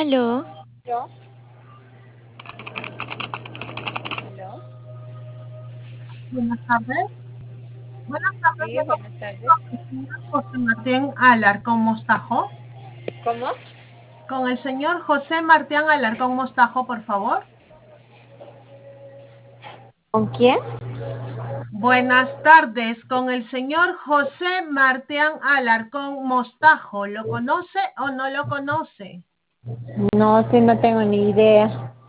Aló, ¿Yo? ¿Aló? Buenas tardes. Buenas tardes, Sí, buenas buenas tardes. tardes, señor José Martín Alarcón Mostajo. ¿Cómo? Con el señor José Martín Alarcón Mostajo, por favor. ¿Con quién? Buenas tardes, con el señor José Martín Alarcón Mostajo. ¿Lo conoce o no lo conoce? No, sí, no tengo ni idea.